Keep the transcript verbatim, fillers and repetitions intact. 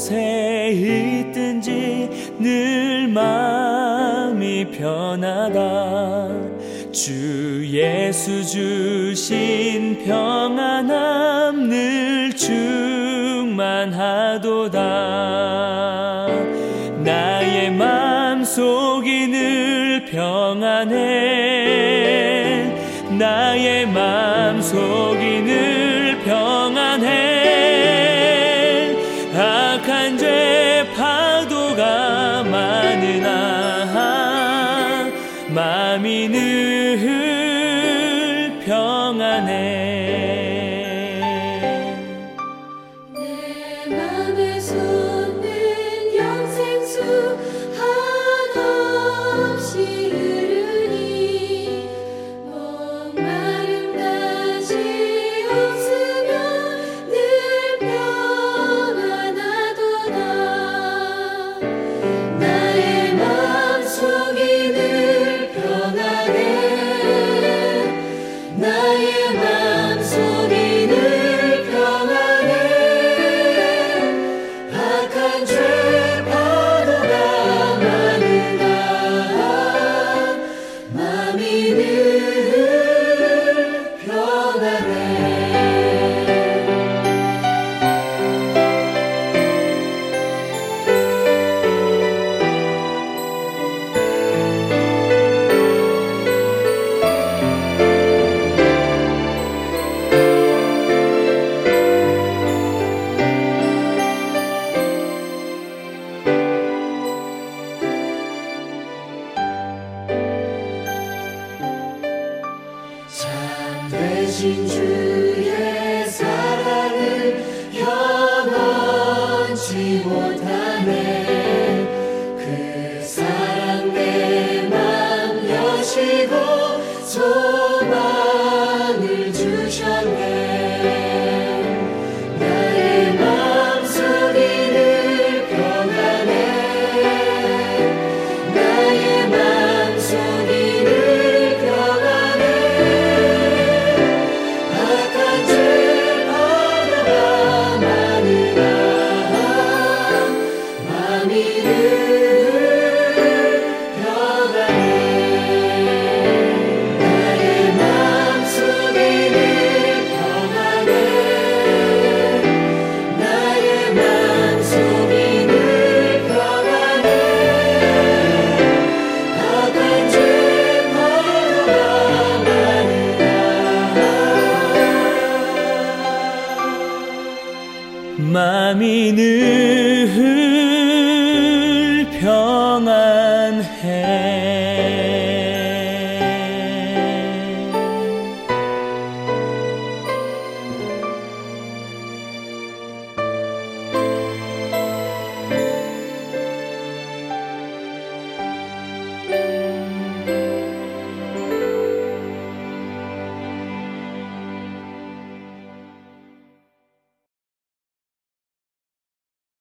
곳에 있든지 늘 마음이 편하다. 주 예수 주신 평안함 늘 충만하도다. 나의 맘속이 늘 평안해. 나의 맘속이 늘 평안해. 악한 죄 파도가 많으나 마음이 늘 평안해. 대신 주의 사랑을 영원치 못하네. 그 사랑 내 맘 여시고 소망을 주셨네. 나의 맘속이 늘 평안해. 나의 맘속이 늘 평안해. 악한 죄 파도가 많으나 맘이 늘 평안해. 나의 맘속이 늘 평안해. 나의 맘속이 늘 평안해. 악한 죄 파도가 많으나 마음이 늘